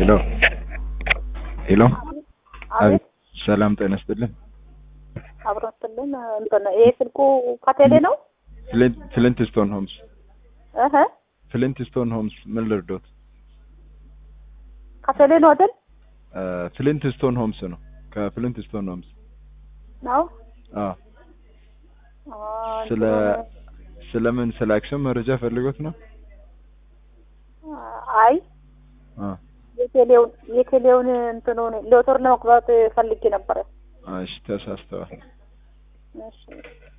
ሄሎ ሄሎ አቤት ሰላም ጤና ይስጥልኝ። አብሮትልን እንትን ይሄ ስልኩ ከቴሌ ነው? ፍሊንትስቶን ሆምስ እህ ፍሊንትስቶን ሆምስ ምን ልርዶት? ከቴሌ ነው አይደል? ፍሊንትስቶን ሆምስ ነው። ከፍሊንትስቶን ሆምስ ነው? አዎ። ስለምን ስለ አክሽን መረጃ ፈልጎት ነው? አይ የቴሌውን እንትኑን ሎተር ለመግባት ፈልጌ ነበር። እሺ ተሳስተዋል። እሺ